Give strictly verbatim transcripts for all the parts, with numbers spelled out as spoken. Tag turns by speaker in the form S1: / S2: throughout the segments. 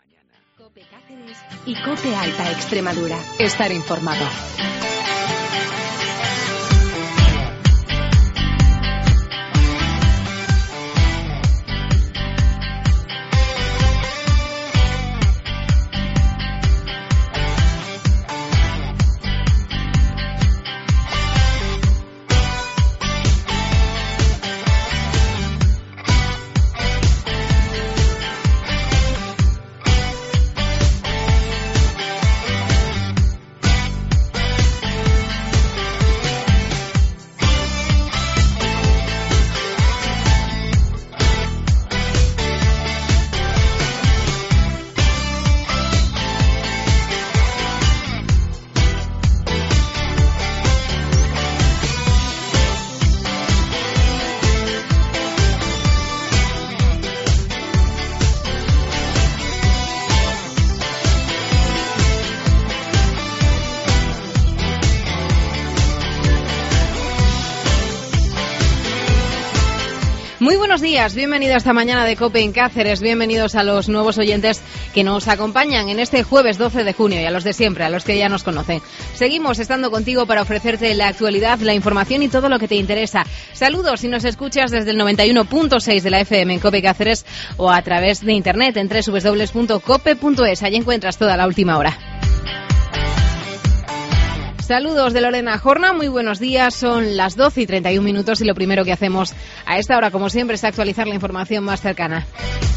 S1: mañana. COPE Cáceres y COPE Alta Extremadura. Estar informado.
S2: Muy buenos días, bienvenidos esta mañana de COPE en Cáceres, bienvenidos a los nuevos oyentes que nos acompañan en este jueves doce de junio y a los de siempre, a los que ya nos conocen. Seguimos estando contigo para ofrecerte la actualidad, la información y todo lo que te interesa. Saludos si nos escuchas desde el noventa y uno punto seis de la F M en COPE Cáceres o a través de internet en doble u doble u doble u punto cope punto es. Allí encuentras toda la última hora. Saludos de Lorena Jorna, muy buenos días, son las doce y treinta y un minutos y lo primero que hacemos a esta hora, como siempre, es actualizar la información más cercana.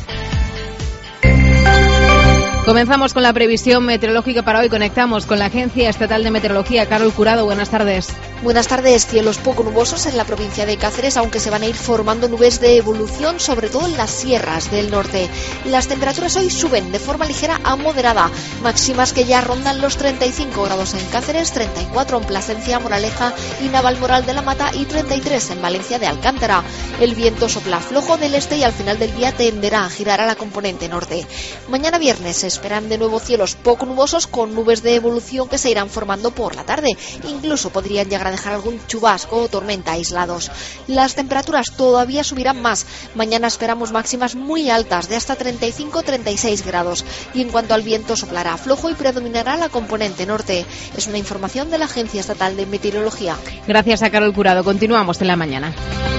S2: Comenzamos con la previsión meteorológica para hoy. Conectamos con la Agencia Estatal de Meteorología. Carol Curado, buenas tardes.
S3: Buenas tardes. Cielos poco nubosos en la provincia de Cáceres, aunque se van a ir formando nubes de evolución, sobre todo en las sierras del norte. Las temperaturas hoy suben de forma ligera a moderada, máximas que ya rondan los treinta y cinco grados en Cáceres, treinta y cuatro en Plasencia, Moraleja y Navalmoral de la Mata y treinta y tres en Valencia de Alcántara. El viento sopla flojo del este y al final del día tenderá a girar a la componente norte. Mañana viernes se esperan de nuevo cielos poco nubosos con nubes de evolución que se irán formando por la tarde. Incluso podrían llegar a dejar algún chubasco o tormenta aislados. Las temperaturas todavía subirán más. Mañana esperamos máximas muy altas de hasta treinta y cinco a treinta y seis grados. Y en cuanto al viento, soplará flojo y predominará la componente norte. Es una información de la Agencia Estatal de Meteorología.
S2: Gracias a Carol Curado. Continuamos en la mañana.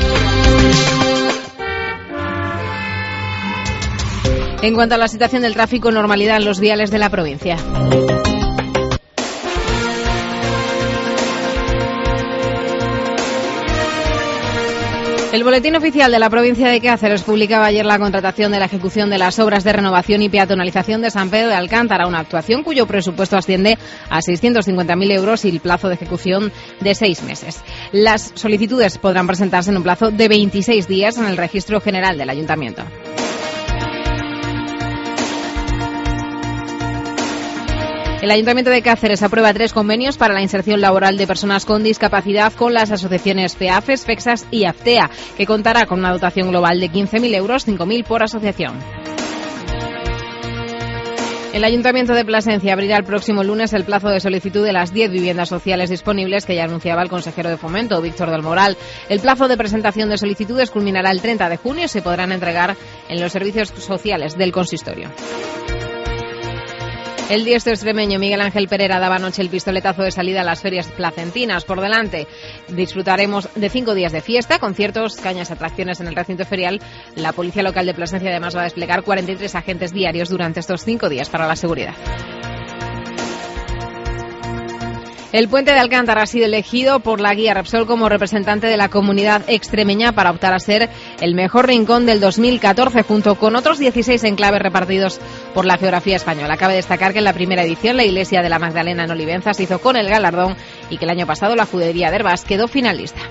S2: En cuanto a la situación del tráfico, normalidad en los viales de la provincia. El Boletín Oficial de la provincia de Cáceres publicaba ayer la contratación de la ejecución de las obras de renovación y peatonalización de San Pedro de Alcántara, una actuación cuyo presupuesto asciende a seiscientos cincuenta mil euros y el plazo de ejecución de seis meses. Las solicitudes podrán presentarse en un plazo de veintiséis días en el Registro General del Ayuntamiento. El Ayuntamiento de Cáceres aprueba tres convenios para la inserción laboral de personas con discapacidad con las asociaciones FEAFES, FEXAS y AFTEA, que contará con una dotación global de quince mil euros, cinco mil por asociación. El Ayuntamiento de Plasencia abrirá el próximo lunes el plazo de solicitud de las diez viviendas sociales disponibles que ya anunciaba el consejero de Fomento, Víctor del Moral. El plazo de presentación de solicitudes culminará el treinta de junio y se podrán entregar en los servicios sociales del consistorio. El diestro extremeño Miguel Ángel Pereira daba anoche el pistoletazo de salida a las ferias placentinas. Por delante disfrutaremos de cinco días de fiesta, conciertos, cañas, atracciones en el recinto ferial. La policía local de Plasencia además va a desplegar cuarenta y tres agentes diarios durante estos cinco días para la seguridad. El puente de Alcántara ha sido elegido por la guía Repsol como representante de la comunidad extremeña para optar a ser el mejor rincón del dos mil catorce, junto con otros dieciséis enclaves repartidos por la geografía española. Cabe destacar que en la primera edición la iglesia de la Magdalena en Olivenza se hizo con el galardón y que el año pasado la judería de Herbás quedó finalista.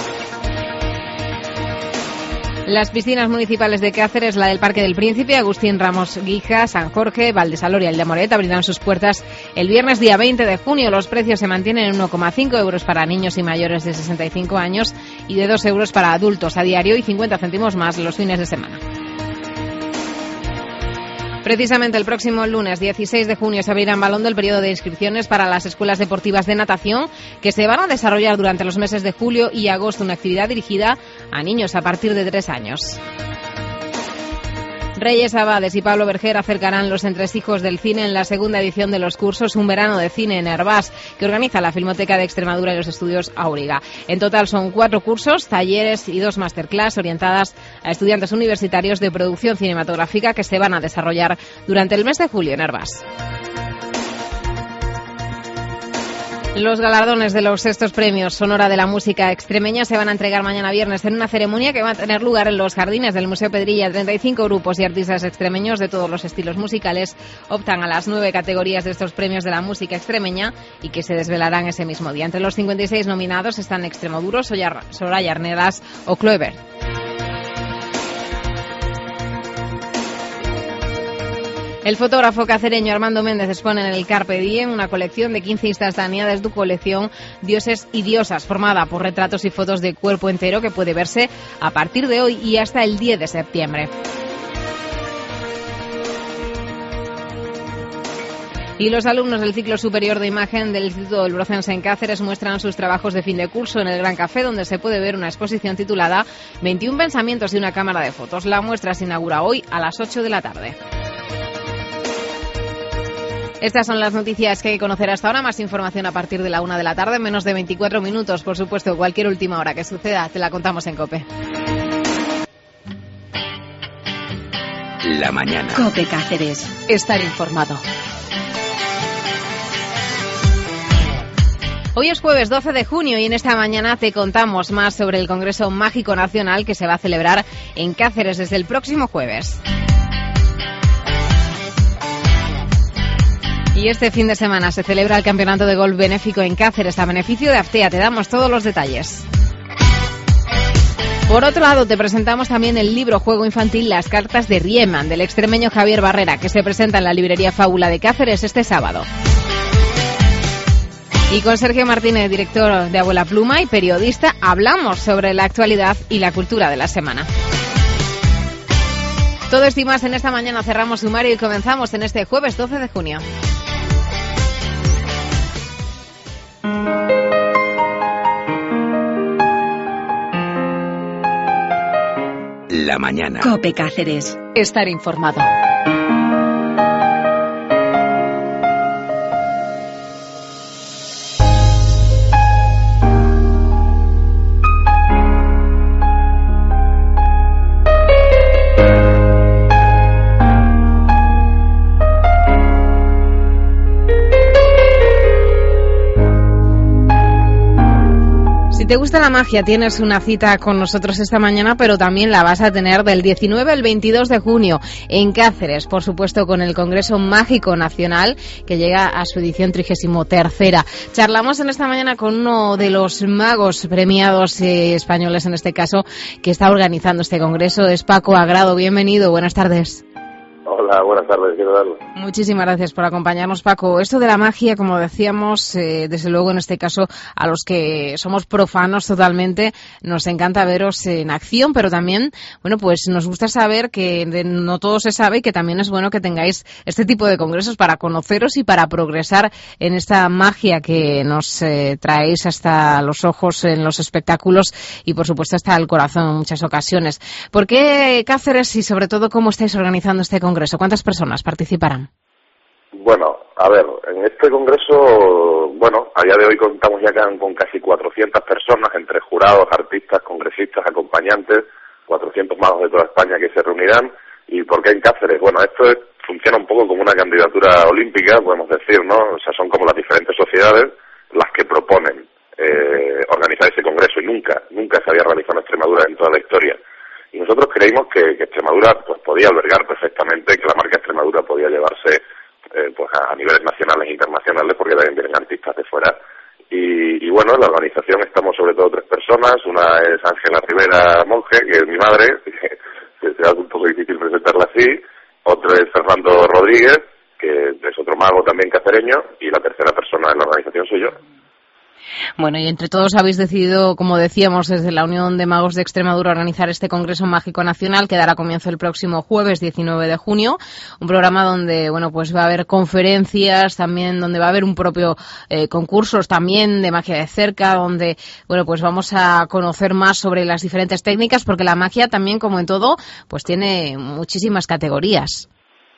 S2: Las piscinas municipales de Cáceres, la del Parque del Príncipe, Agustín Ramos Guija, San Jorge, Valdesaloria y el de Moret abrirán sus puertas el viernes día veinte de junio. Los precios se mantienen en uno coma cinco euros para niños y mayores de sesenta y cinco años y de dos euros para adultos a diario y cincuenta céntimos más los fines de semana. Precisamente el próximo lunes dieciséis de junio se abrirá en Balondo el periodo de inscripciones para las escuelas deportivas de natación que se van a desarrollar durante los meses de julio y agosto, una actividad dirigida a niños a partir de tres años. Reyes Abades y Pablo Berger acercarán los entresijos del cine en la segunda edición de los cursos Un verano de cine en Herbás, que organiza la Filmoteca de Extremadura y los estudios Auriga. En total son cuatro cursos, talleres y dos masterclass orientadas a estudiantes universitarios de producción cinematográfica que se van a desarrollar durante el mes de julio en Herbás. Los galardones de los sextos premios Sonora de la Música Extremeña se van a entregar mañana viernes en una ceremonia que va a tener lugar en los jardines del Museo Pedrilla. treinta y cinco grupos y artistas extremeños de todos los estilos musicales optan a las nueve categorías de estos premios de la música extremeña y que se desvelarán ese mismo día. Entre los cincuenta y seis nominados están Extremoduros, Soraya Arnedas o Clover. El fotógrafo cacereño Armando Méndez expone en el Carpe Diem una colección de quince instantáneas de su colección Dioses y Diosas, formada por retratos y fotos de cuerpo entero que puede verse a partir de hoy y hasta el diez de septiembre. Y los alumnos del ciclo superior de imagen del Instituto del Brocense en Cáceres muestran sus trabajos de fin de curso en el Gran Café, donde se puede ver una exposición titulada veintiún pensamientos y una cámara de fotos. La muestra se inaugura hoy a las ocho de la tarde. Estas son las noticias que hay que conocer hasta ahora. Más información a partir de la una de la tarde, menos de veinticuatro minutos. Por supuesto, cualquier última hora que suceda, te la contamos en COPE.
S1: La mañana. COPE Cáceres. Estar informado.
S2: Hoy es jueves doce de junio y en esta mañana te contamos más sobre el Congreso Mágico Nacional que se va a celebrar en Cáceres desde el próximo jueves. Y este fin de semana se celebra el Campeonato de Golf Benéfico en Cáceres a beneficio de Aftea. Te damos todos los detalles. Por otro lado, te presentamos también el libro juego infantil Las cartas de Riemann, del extremeño Javier Barrera, que se presenta en la librería Fábula de Cáceres este sábado. Y con Sergio Martínez, director de Abuela Pluma y periodista, hablamos sobre la actualidad y la cultura de la semana. Todo esto y más en esta mañana. Cerramos sumario y comenzamos en este jueves doce de junio.
S1: La mañana. COPE Cáceres. Estar informado.
S2: Si te gusta la magia, tienes una cita con nosotros esta mañana, pero también la vas a tener del diecinueve al veintidós de junio en Cáceres, por supuesto con el Congreso Mágico Nacional que llega a su edición trigésimo tercera. Charlamos en esta mañana con uno de los magos premiados eh, españoles en este caso que está organizando este congreso, es Paco Agrado. Bienvenido, buenas tardes.
S4: Hola, buenas tardes, quiero darlo.
S2: Muchísimas gracias por acompañarnos, Paco. Esto de la magia, como decíamos, eh, desde luego en este caso a los que somos profanos totalmente, nos encanta veros en acción, pero también, bueno, pues nos gusta saber que de, no todo se sabe y que también es bueno que tengáis este tipo de congresos para conoceros y para progresar en esta magia que nos eh, traéis hasta los ojos en los espectáculos y, por supuesto, hasta el corazón en muchas ocasiones. ¿Por qué Cáceres y, sobre todo, cómo estáis organizando este congreso? ¿Cuántas personas participarán?
S4: Bueno, a ver, en este congreso, bueno, a día de hoy contamos ya con casi cuatrocientas personas, entre jurados, artistas, congresistas, acompañantes, cuatrocientos magos de toda España que se reunirán. ¿Y por qué en Cáceres? Bueno, esto es, funciona un poco como una candidatura olímpica, podemos decir, ¿no? O sea, son como las diferentes sociedades las que proponen eh, organizar ese congreso y nunca, nunca se había realizado en Extremadura en toda la historia. Y nosotros creímos que, que Extremadura pues podía albergar perfectamente, que la marca Extremadura podía llevarse eh, pues a, a niveles nacionales e internacionales, porque también vienen artistas de fuera. Y, y bueno, en la organización estamos sobre todo tres personas. Una es Ángela Rivera Monge, que es mi madre, que se hace un poco difícil presentarla así. Otro es Fernando Rodríguez, que es otro mago también cacereño. Y la tercera persona en la organización soy yo.
S2: Bueno, y entre todos habéis decidido, como decíamos, desde la Unión de Magos de Extremadura, organizar este Congreso Mágico Nacional que dará comienzo el próximo jueves diecinueve de junio. Un programa donde, bueno, pues va a haber conferencias, también donde va a haber un propio eh, concursos también de magia de cerca, donde, bueno, pues vamos a conocer más sobre las diferentes técnicas, porque la magia también, como en todo, pues tiene muchísimas categorías.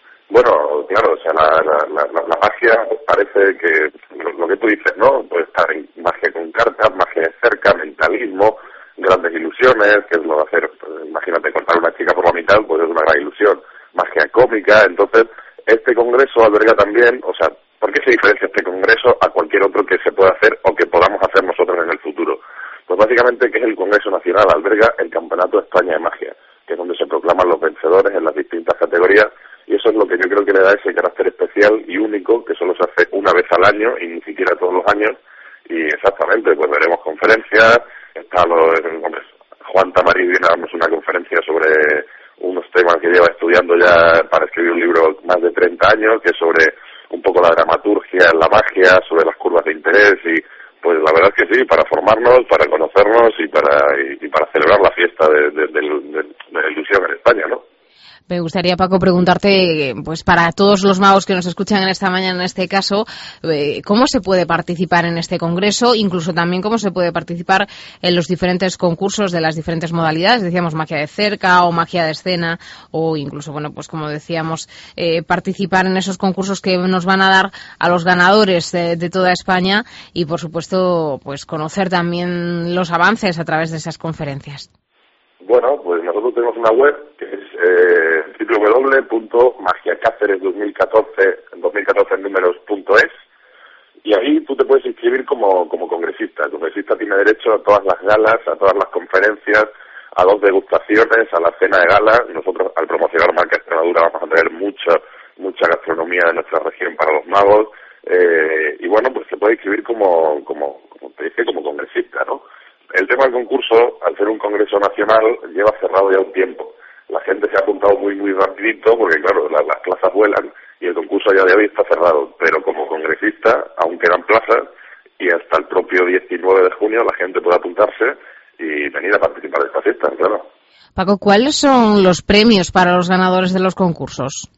S4: Bueno, claro, o sea, la, la, la, la magia parece que, lo, lo que tú dices, ¿no? Puede estar en magia con cartas, magia de cerca, mentalismo, grandes ilusiones, que es lo de hacer, pues, imagínate, cortar a una chica por la mitad, pues es una gran ilusión, magia cómica. Entonces, este congreso alberga también, o sea, ¿por qué se diferencia este congreso a cualquier otro que se pueda hacer o que podamos hacer nosotros en el futuro? Pues básicamente que es el Congreso Nacional, alberga el Campeonato de España de Magia, que es donde se proclaman los vencedores en las distintas categorías. Y eso es lo que yo creo que le da ese carácter especial y único, que solo se hace una vez al año y ni siquiera todos los años. Y exactamente, pues veremos conferencias. Está lo, hombre, Juan Tamariz viene a darnos una conferencia sobre unos temas que lleva estudiando ya para escribir un libro más de treinta años, que es sobre un poco la dramaturgia en la magia, sobre las curvas de interés. Y pues la verdad es que sí, para formarnos, para conocernos y para y, y para celebrar la fiesta de, de, de, de, de la ilusión en España, ¿no?
S2: Me gustaría, Paco, preguntarte, pues para todos los magos que nos escuchan en esta mañana, en este caso, eh, ¿cómo se puede participar en este congreso? Incluso también cómo se puede participar en los diferentes concursos de las diferentes modalidades. Decíamos magia de cerca o magia de escena, o incluso, bueno, pues como decíamos, eh, participar en esos concursos que nos van a dar a los ganadores de, de toda España y, por supuesto, pues conocer también los avances a través de esas conferencias.
S4: Bueno, pues nosotros tenemos una web que es eh, doble u doble u doble u punto magia cáceres dos mil catorce en números punto es, y ahí tú te puedes inscribir como, como congresista. El congresista tiene derecho a todas las galas, a todas las conferencias, a dos degustaciones, a la cena de gala. Nosotros, al promocionar Marca Extremadura, vamos a traer mucha, mucha gastronomía de nuestra región para los magos, eh, y bueno, pues se puede inscribir como, como, como te dije, como congresista, ¿no? El tema del concurso, al ser un congreso nacional, lleva cerrado ya un tiempo. La gente se ha apuntado muy, muy rapidito, porque claro, la, las plazas vuelan y el concurso ya de hoy está cerrado. Pero como congresista, aún quedan plazas y hasta el propio diecinueve de junio la gente puede apuntarse y venir a participar de esta fiesta, claro.
S2: Paco, ¿cuáles son los premios para los ganadores de los concursos?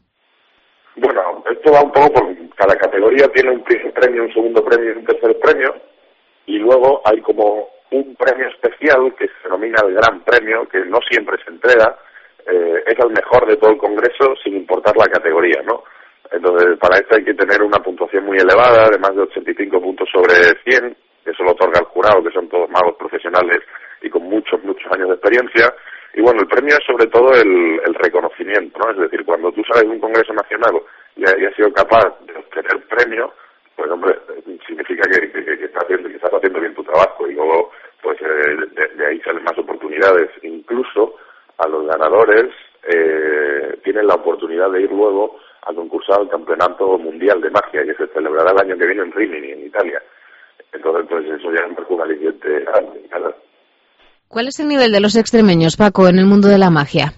S4: Bueno, esto va un poco por cada categoría, tiene un primer premio, un segundo premio y un tercer premio, y luego hay como un premio especial que se denomina el Gran Premio, que no siempre se entrega, eh, es el mejor de todo el congreso sin importar la categoría, ¿no? Entonces, para esto hay que tener una puntuación muy elevada, de más de ochenta y cinco puntos sobre cien, que eso lo otorga el jurado, que son todos magos profesionales y con muchos, muchos años de experiencia. Y bueno, el premio es sobre todo el, el reconocimiento, ¿no? Es decir, cuando tú sales de un congreso nacional y, y has sido capaz de obtener premio, pues hombre, significa que, que, que, estás haciendo, que estás haciendo bien tu trabajo, y luego pues eh, de, de ahí salen más oportunidades. Incluso a los ganadores eh, tienen la oportunidad de ir luego a concursar al Campeonato Mundial de Magia, que se celebrará el año que viene en Rimini, en Italia. Entonces, pues eso ya es un aliciente grande, claro.
S2: ¿Cuál es el nivel de los extremeños, Paco, en el mundo de la magia?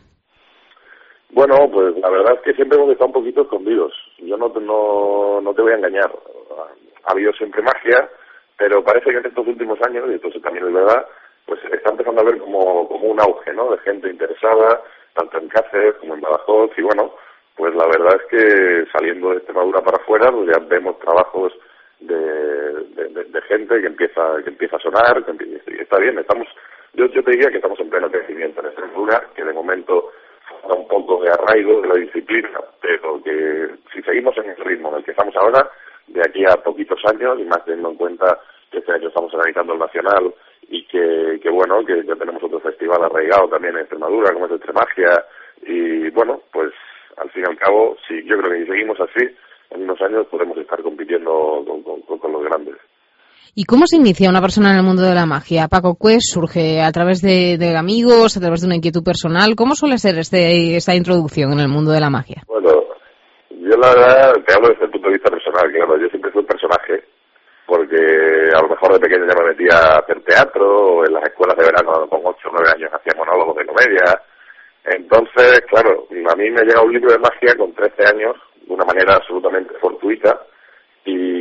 S4: Bueno, pues la verdad es que siempre hemos estado un poquito escondidos. Yo no te, no, no te voy a engañar. Ha habido siempre magia, pero parece que en estos últimos años, y esto también es verdad, pues se está empezando a ver como, como un auge, ¿no? De gente interesada, tanto en Cáceres como en Badajoz, y bueno, pues la verdad es que saliendo de Extremadura para afuera, pues ya vemos trabajos de, de, de, de gente que empieza que empieza a sonar, que empieza, y está bien, estamos, yo, yo te diría que estamos en pleno crecimiento en Extremadura, que de momento falta un poco de arraigo de la disciplina, pero que si seguimos en el ritmo en el que estamos ahora, de aquí a poquitos años, y más teniendo en cuenta que este año estamos organizando el Nacional, y que, que bueno, que ya tenemos otro festival arraigado también en Extremadura, como es Extremagia, y bueno, pues al fin y al cabo, sí, yo creo que si seguimos así, en unos años podemos estar compitiendo con, con, con los grandes.
S2: ¿Y cómo se inicia una persona en el mundo de la magia? Paco, ¿qué surge? ¿A través de, de amigos, a través de una inquietud personal? ¿Cómo suele ser este, esta introducción en el mundo de la magia?
S4: Bueno, yo la verdad te hablo desde el punto de vista personal, claro, yo siempre fui un personaje, porque a lo mejor de pequeño ya me metía a hacer teatro, o en las escuelas de verano con ocho o nueve años hacía monólogos de comedia. Entonces, claro, a mí me llega un libro de magia con trece años, de una manera absolutamente fortuita, y, y claro,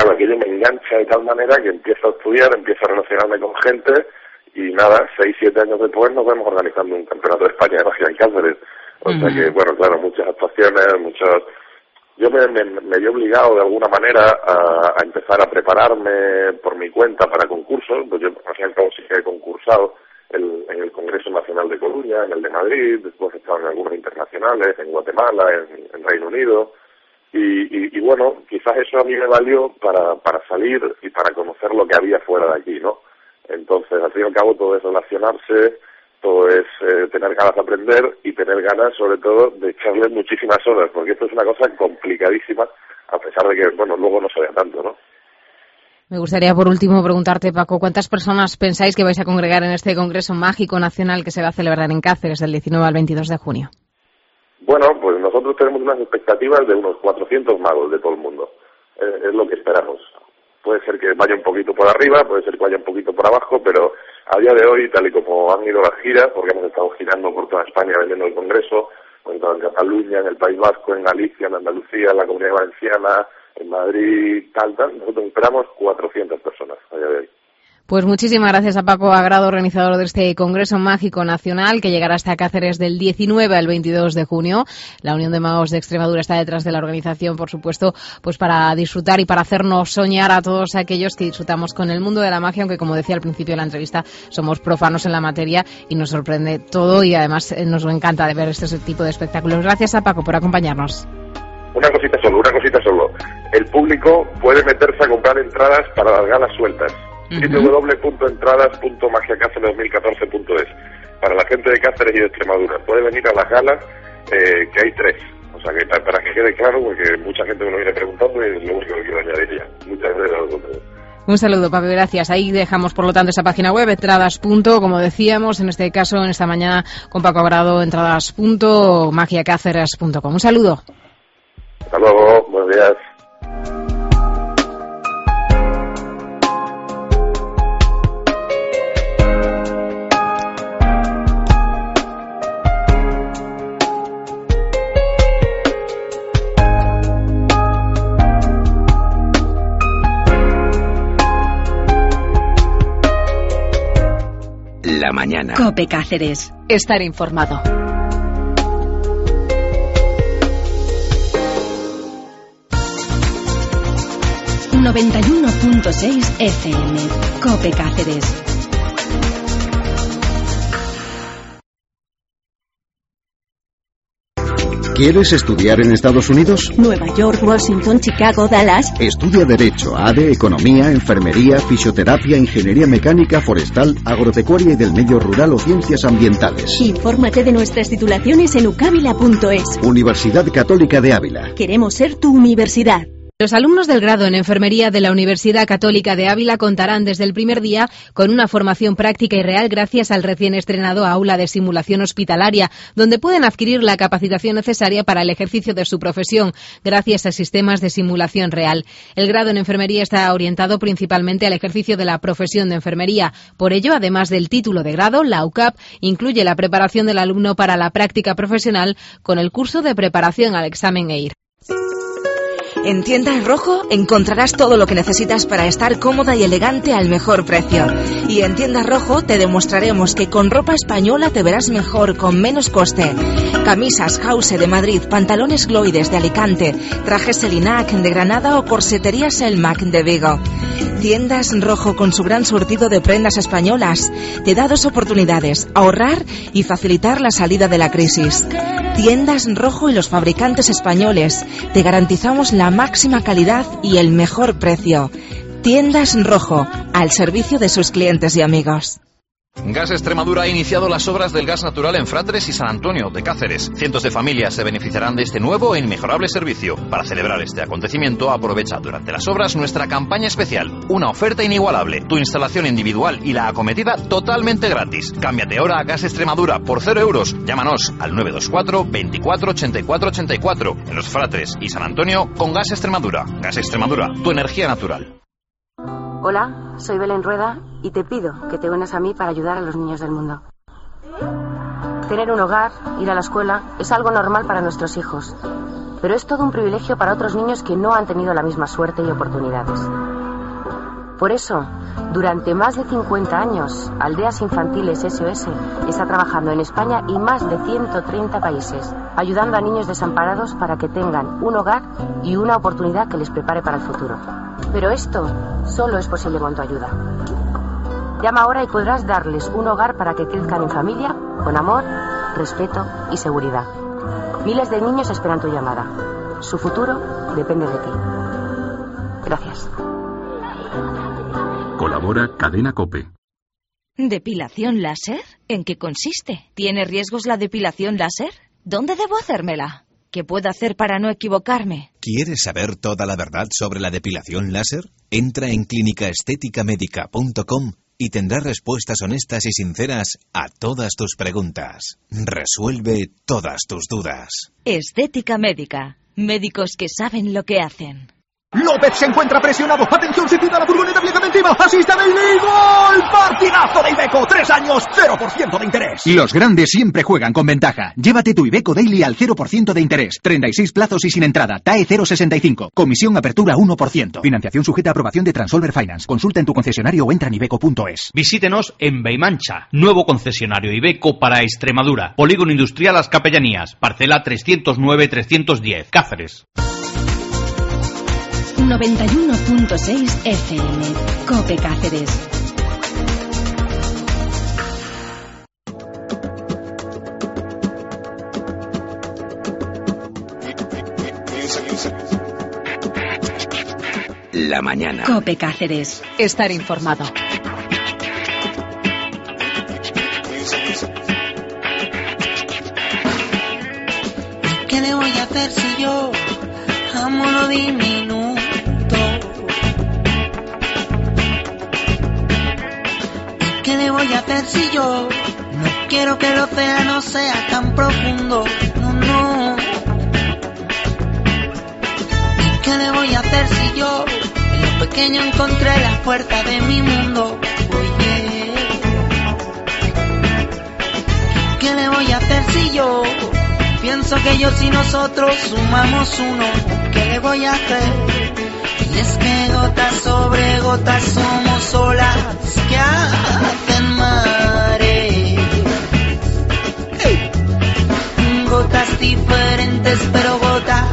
S4: claro, aquello me engancha de tal manera que empiezo a estudiar, empiezo a relacionarme con gente y nada, seis, siete años después nos vemos organizando un campeonato de España de magia en Cáceres. O uh-huh. sea que, bueno, claro, muchas actuaciones, muchos... Yo me, me, me vi obligado de alguna manera a, a empezar a prepararme por mi cuenta para concursos, pues yo al fin y al cabo sí que he concursado el, en el Congreso Nacional de Coruña, en el de Madrid, después he estado en algunos internacionales, en Guatemala, en, en Reino Unido, y, y, y bueno, quizás eso a mí me valió para, para salir y para conocer lo que había fuera de aquí, ¿no? Entonces, al fin y al cabo, todo es relacionarse, todo es eh, tener ganas de aprender y tener ganas, sobre todo, de echarle muchísimas horas, porque esto es una cosa complicadísima, a pesar de que, bueno, luego no se vea tanto, ¿no?
S2: Me gustaría, por último, preguntarte, Paco, ¿cuántas personas pensáis que vais a congregar en este Congreso Mágico Nacional que se va a celebrar en Cáceres del diecinueve al veintidós de junio?
S4: Bueno, pues nosotros tenemos unas expectativas de unos cuatrocientos magos de todo el mundo. Eh, es lo que esperamos. Puede ser que vaya un poquito por arriba, puede ser que vaya un poquito por abajo, pero a día de hoy, tal y como han ido las giras, porque hemos estado girando por toda España vendiendo el Congreso, hemos estado en Cataluña, en el País Vasco, en Galicia, en Andalucía, en la Comunidad Valenciana, en Madrid, tal, tal, nosotros esperamos cuatrocientas personas a día de hoy.
S2: Pues muchísimas gracias a Paco Agrado, organizador de este Congreso Mágico Nacional, que llegará hasta Cáceres del diecinueve al veintidós de junio. La Unión de Magos de Extremadura está detrás de la organización, por supuesto, pues para disfrutar y para hacernos soñar a todos aquellos que disfrutamos con el mundo de la magia, aunque, como decía al principio de la entrevista, somos profanos en la materia y nos sorprende todo y además nos encanta de ver este tipo de espectáculos. Gracias a Paco por acompañarnos.
S4: Una cosita solo, una cosita solo. El público puede meterse a comprar entradas para las galas sueltas. Uh-huh. doble u doble u doble u punto entradas punto magia cáceres dos mil catorce punto es. Para la gente de Cáceres y de Extremadura. Puede venir a las galas, eh, que hay tres. O sea, que para que quede claro, porque mucha gente me lo viene preguntando y es lo único que quiero añadir ya. Muchas gracias.
S2: Un saludo, Paco, gracias. Ahí dejamos, por lo tanto, esa página web, entradas. Como decíamos, en este caso, en esta mañana, con Paco Agrado, entradas punto magia cáceres punto com. Un saludo.
S4: Hasta luego, buenos días.
S1: La mañana. COPE Cáceres. Estar informado. noventa y uno punto seis F M. COPE Cáceres.
S5: ¿Quieres estudiar en Estados Unidos?
S6: Nueva York, Washington, Chicago, Dallas.
S5: Estudia Derecho, A D E, Economía, Enfermería, Fisioterapia, Ingeniería Mecánica, Forestal, Agropecuaria y del Medio Rural o Ciencias Ambientales.
S6: Infórmate de nuestras titulaciones en ucávila punto es.
S5: Universidad Católica de Ávila.
S6: Queremos ser tu universidad.
S2: Los alumnos del grado en Enfermería de la Universidad Católica de Ávila contarán desde el primer día con una formación práctica y real gracias al recién estrenado Aula de Simulación Hospitalaria, donde pueden adquirir la capacitación necesaria para el ejercicio de su profesión, gracias a sistemas de simulación real. El grado en Enfermería está orientado principalmente al ejercicio de la profesión de enfermería. Por ello, además del título de grado, la U C A P incluye la preparación del alumno para la práctica profesional con el curso de preparación al examen E I R.
S7: En Tienda en Rojo encontrarás todo lo que necesitas para estar cómoda y elegante al mejor precio. Y en Tienda Rojo te demostraremos que con ropa española te verás mejor, con menos coste. Camisas House de Madrid, pantalones Gloides de Alicante, trajes Selinac de Granada o corsetería Selmac de Vigo. Tiendas Rojo, con su gran surtido de prendas españolas, te da dos oportunidades: ahorrar y facilitar la salida de la crisis. Tiendas Rojo y los fabricantes españoles. Te garantizamos la máxima calidad y el mejor precio. Tiendas Rojo, al servicio de sus clientes y amigos.
S8: Gas Extremadura ha iniciado las obras del gas natural en Fratres y San Antonio de Cáceres. Cientos de familias se beneficiarán de este nuevo e inmejorable servicio. Para celebrar este acontecimiento, aprovecha durante las obras nuestra campaña especial. Una oferta inigualable, tu instalación individual y la acometida totalmente gratis. Cámbiate ahora a Gas Extremadura por cero euros. Llámanos al nueve dos cuatro, veinticuatro, ochenta y cuatro, ochenta y cuatro. En los Fratres y San Antonio con Gas Extremadura. Gas Extremadura, tu energía natural.
S9: Hola, soy Belén Rueda y te pido que te unas a mí para ayudar a los niños del mundo. Tener un hogar, ir a la escuela, es algo normal para nuestros hijos. pero es todo un privilegio para otros niños que no han tenido la misma suerte y oportunidades. Por eso, durante más de cincuenta años, Aldeas Infantiles S O S está trabajando en España y más de ciento treinta países, ayudando a niños desamparados para que tengan un hogar y una oportunidad que les prepare para el futuro. Pero esto solo es posible con tu ayuda. Llama ahora y podrás darles un hogar para que crezcan en familia, con amor, respeto y seguridad. Miles de niños esperan tu llamada. Su futuro depende de ti. Gracias.
S10: Colabora Cadena COPE.
S7: ¿Depilación láser? ¿En qué consiste? ¿Tiene riesgos la depilación láser? ¿Dónde debo hacérmela? ¿Qué puedo hacer para no equivocarme?
S11: ¿Quieres saber toda la verdad sobre la depilación láser? Entra en clínica estética médica punto com y tendrás respuestas honestas y sinceras a todas tus preguntas. Resuelve todas tus dudas.
S7: Estética Médica. Médicos que saben lo que hacen.
S12: López se encuentra presionado. Atención, se tira la furgoneta, aplica encima. Asiste Bailey. ¡Gol! Partidazo de Iveco. Tres años, cero por ciento de interés.
S13: Los grandes siempre juegan con ventaja. Llévate tu Iveco Daily al cero por ciento de interés. treinta y seis plazos y sin entrada. T A E cero coma sesenta y cinco. Comisión apertura uno por ciento. Financiación sujeta a aprobación de Transolver Finance. Consulta en tu concesionario o entra en iveco punto es.
S14: Visítenos en Beimancha. Nuevo concesionario Iveco para Extremadura. Polígono Industrial Las Capellanías. Parcela trescientos nueve trescientos diez. Cáceres.
S1: noventa y uno punto seis F M. COPE Cáceres.
S15: La mañana.
S1: COPE Cáceres. Estar informado.
S16: ¿Qué le voy a hacer si yo amo lo diminuto? ¿Qué le voy a hacer si yo no quiero que el océano sea tan profundo? No, no. ¿Qué le voy a hacer si yo en lo pequeño encontré la puerta de mi mundo? Oye, ¿qué le voy a hacer si yo pienso que ellos y nosotros sumamos uno? ¿Qué le voy a hacer? Y es que gotas sobre gotas somos olas que hacen mares. Hey. Gotas diferentes pero gotas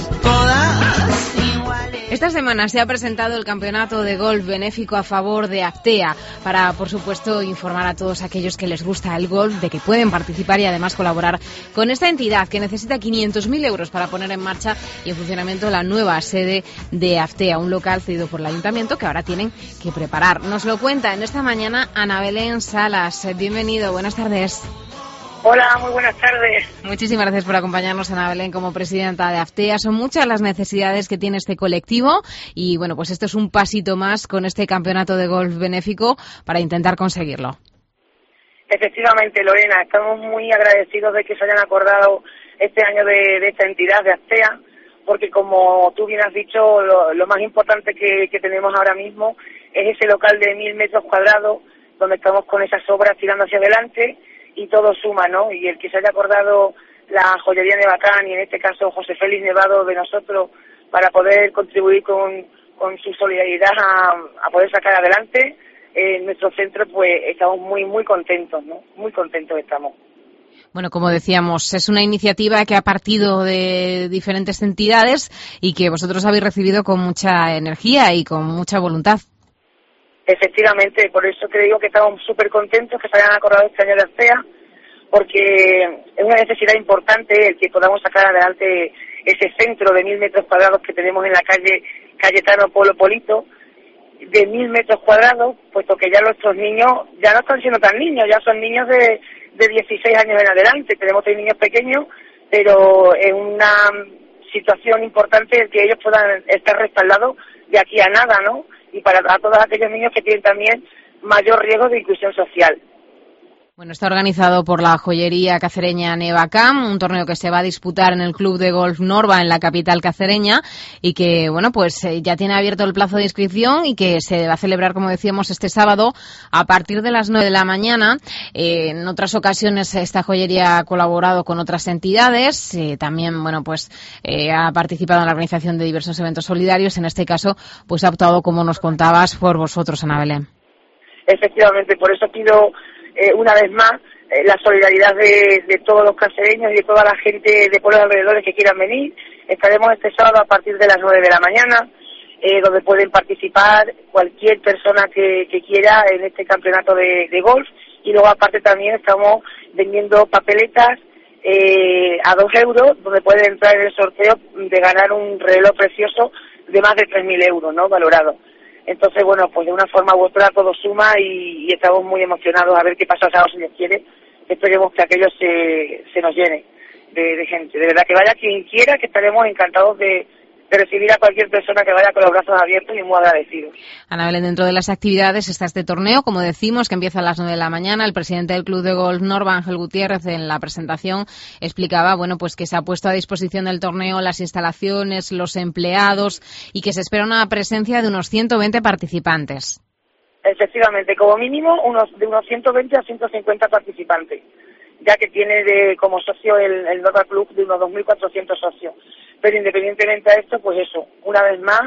S16: todas iguales.
S2: Esta semana se ha presentado el campeonato de golf benéfico a favor de Actea para, por supuesto, informar a todos aquellos que les gusta el golf de que pueden participar y además colaborar con esta entidad que necesita quinientos mil euros para poner en marcha y en funcionamiento la nueva sede de Actea, un local cedido por el ayuntamiento que ahora tienen que preparar. Nos lo cuenta en esta mañana Ana Belén Salas. Bienvenido, buenas tardes.
S17: Hola, muy buenas tardes.
S2: Muchísimas gracias por acompañarnos, Ana Belén, como presidenta de Actea. Son muchas las necesidades que tiene este colectivo y, bueno, pues esto es un pasito más con este campeonato de golf benéfico para intentar conseguirlo.
S17: Efectivamente, Lorena, estamos muy agradecidos de que se hayan acordado este año de, de esta entidad, de Actea, porque como tú bien has dicho, lo, lo más importante que, que tenemos ahora mismo es ese local de mil metros cuadrados donde estamos con esas obras tirando hacia adelante y todo suma, ¿no? Y el que se haya acordado la joyería Nevacán y en este caso José Félix Nevado de nosotros para poder contribuir con, con su solidaridad a, a poder sacar adelante eh, nuestro centro, pues estamos muy, muy contentos, ¿no? Muy contentos estamos.
S2: Bueno, como decíamos, es una iniciativa que ha partido de diferentes entidades y que vosotros habéis recibido con mucha energía y con mucha voluntad.
S17: Efectivamente, por eso te digo que estamos súper contentos que se hayan acordado este año de Actea, porque es una necesidad importante el que podamos sacar adelante ese centro de mil metros cuadrados que tenemos en la calle Cayetano Polo Polito, de mil metros cuadrados, puesto que ya nuestros niños ya no están siendo tan niños, ya son niños de, de dieciséis años en adelante. Tenemos tres niños pequeños, pero es una situación importante el que ellos puedan estar respaldados de aquí a nada, ¿no? Y para a todos aquellos niños que tienen también mayor riesgo de inclusión social.
S2: Bueno, está organizado por la joyería cacereña Nevacam, un torneo que se va a disputar en el Club de Golf Norba en la capital cacereña y que, bueno, pues eh, ya tiene abierto el plazo de inscripción y que se va a celebrar, como decíamos, este sábado a partir de las nueve de la mañana. Eh, en otras ocasiones esta joyería ha colaborado con otras entidades, eh, también, bueno, pues eh, ha participado en la organización de diversos eventos solidarios. En este caso, pues ha optado, como nos contabas, por vosotros, Ana Belén.
S17: Efectivamente, por eso pido Eh, una vez más, eh, la solidaridad de, de todos los cacereños y de toda la gente de pueblos alrededores que quieran venir. Estaremos este sábado a partir de las nueve de la mañana, eh, donde pueden participar cualquier persona que, que quiera en este campeonato de, de golf. Y luego, aparte, también estamos vendiendo papeletas eh, a dos euros, donde pueden entrar en el sorteo de ganar un reloj precioso de más de tres mil euros, ¿no?, valorado. Entonces, bueno, pues de una forma u otra todo suma y, y estamos muy emocionados a ver qué pasa el sábado, si Dios quiere. Esperemos que aquello se, se nos llene de, de gente. De verdad, que vaya quien quiera, que estaremos encantados de, de recibir a cualquier persona que vaya con los brazos abiertos y muy agradecidos.
S2: Ana Belén, dentro de las actividades está este torneo, como decimos, que empieza a las nueve de la mañana. El presidente del Club de Golf Norba, Ángel Gutiérrez, en la presentación explicaba, bueno, pues que se ha puesto a disposición del torneo las instalaciones, los empleados y que se espera una presencia de unos ciento veinte participantes.
S17: Efectivamente, como mínimo unos de unos ciento veinte a ciento cincuenta participantes, ya que tiene de como socio el, el Norba Club de unos dos mil cuatrocientos socios. Pero independientemente de esto, pues eso, una vez más,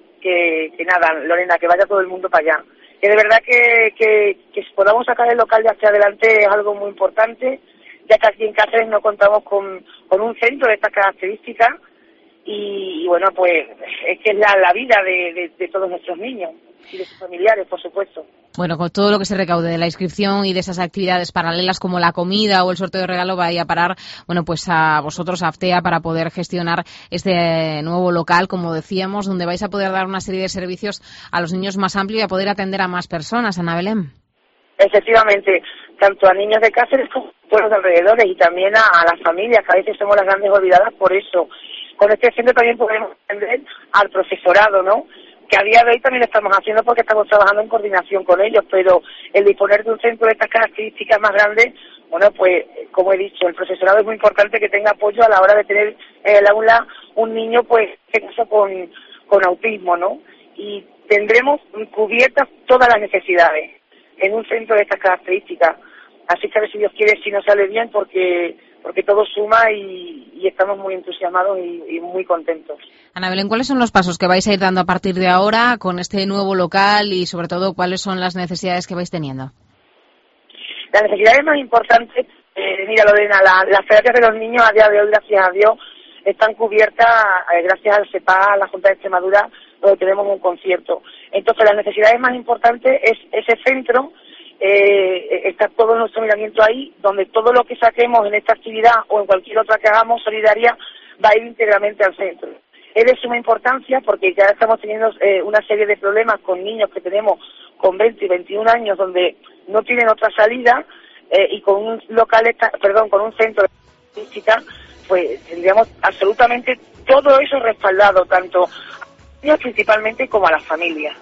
S17: que, que nada, Lorena, que vaya todo el mundo para allá. Que de verdad que, que, que podamos sacar el local de hacia adelante es algo muy importante, ya que aquí en Cáceres no contamos con, con un centro de estas características y, y bueno, pues es que es la, la vida de, de, de todos nuestros niños y de sus familiares, por supuesto.
S2: Bueno, con todo lo que se recaude de la inscripción y de esas actividades paralelas como la comida o el sorteo de regalo va a ir a parar, bueno, pues a vosotros, a Aftea, para poder gestionar este nuevo local, como decíamos, donde vais a poder dar una serie de servicios a los niños más amplios y a poder atender a más personas. Ana Belén.
S17: Efectivamente, tanto a niños de Cáceres como a pueblos alrededores y también a, a las familias, que a veces somos las grandes olvidadas por eso. Con este centro también podemos atender al profesorado, ¿no?, que a día de hoy también lo estamos haciendo porque estamos trabajando en coordinación con ellos, pero el disponer de un centro de estas características más grandes, bueno, pues, como he dicho, el profesorado es muy importante que tenga apoyo a la hora de tener en el aula un niño, pues, en caso con, con autismo, ¿no? Y tendremos cubiertas todas las necesidades en un centro de estas características. Así que a ver si Dios quiere, si nos sale bien, porque porque todo suma y, y estamos muy entusiasmados y, y muy contentos.
S2: Ana Belén, ¿cuáles son los pasos que vais a ir dando a partir de ahora con este nuevo local y, sobre todo, cuáles son las necesidades que vais teniendo?
S17: Las necesidades más importantes, eh, mira, Lorena, la, las terapias de los niños a día de hoy, gracias a Dios, están cubiertas eh, gracias al SEPA, a la Junta de Extremadura, donde tenemos un concierto. Entonces, las necesidades más importantes es ese centro. Eh, está todo nuestro miramiento ahí, donde todo lo que saquemos en esta actividad o en cualquier otra que hagamos solidaria va a ir íntegramente al centro. Es de suma importancia porque ya estamos teniendo eh, una serie de problemas con niños que tenemos con veinte y veintiún años donde no tienen otra salida eh, y con un local, perdón, con un centro de estadística, pues tendríamos absolutamente todo eso respaldado, tanto a los niños principalmente como a las familias.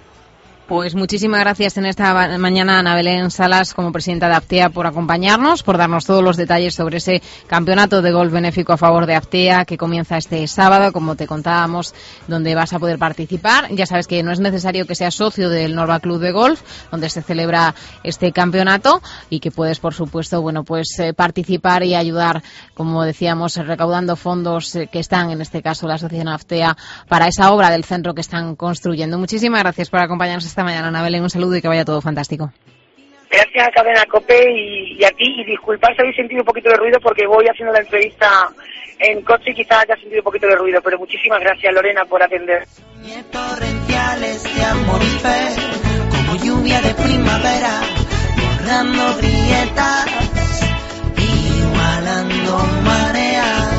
S2: Pues muchísimas gracias en esta mañana, Ana Belén Salas, como presidenta de Aftea, por acompañarnos, por darnos todos los detalles sobre ese campeonato de golf benéfico a favor de Aftea que comienza este sábado, como te contábamos, donde vas a poder participar. Ya sabes que no es necesario que seas socio del Norba Club de Golf, donde se celebra este campeonato, y que puedes, por supuesto, bueno, pues eh, participar y ayudar, como decíamos, recaudando fondos eh, que están, en este caso, la Asociación Aftea, para esa obra del centro que están construyendo. Muchísimas gracias por acompañarnos esta mañana, Ana Belén, un saludo y que vaya todo fantástico.
S17: Gracias a Cadena COPE y, y a ti, y disculpar si habéis sentido un poquito de ruido porque voy haciendo la entrevista en coche y quizás haya sentido un poquito de ruido, pero muchísimas gracias, Lorena, por atender.
S16: Torrenciales de amor y fe, como lluvia de primavera, borrando grietas, igualando mareas.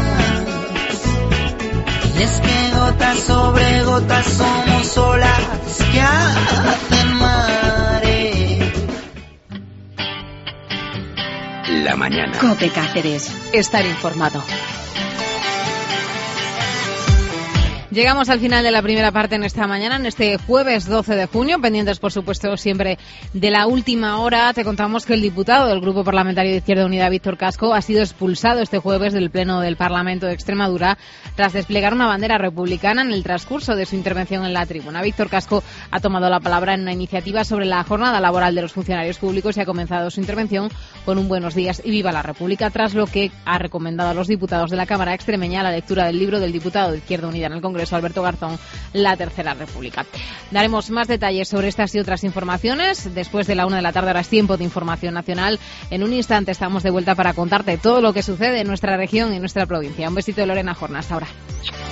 S16: Y es que gotas sobre gotas somos olas que hacen mare.
S5: La mañana.
S1: COPE Cáceres. Estar informado.
S2: Llegamos al final de la primera parte en esta mañana, en este jueves doce de junio, pendientes por supuesto siempre de la última hora. Te contamos que el diputado del Grupo Parlamentario de Izquierda Unida, Víctor Casco, ha sido expulsado este jueves del Pleno del Parlamento de Extremadura tras desplegar una bandera republicana en el transcurso de su intervención en la tribuna. Víctor Casco ha tomado la palabra en una iniciativa sobre la jornada laboral de los funcionarios públicos y ha comenzado su intervención con un buenos días y viva la República, tras lo que ha recomendado a los diputados de la Cámara extremeña la lectura del libro del diputado de Izquierda Unida en el Congreso, Alberto Garzón, La Tercera República. Daremos más detalles sobre estas y otras informaciones después de la una de la tarde. Ahora es tiempo de información nacional. En un instante estamos de vuelta para contarte todo lo que sucede en nuestra región y en nuestra provincia. Un besito de Lorena Jorna. Hasta ahora.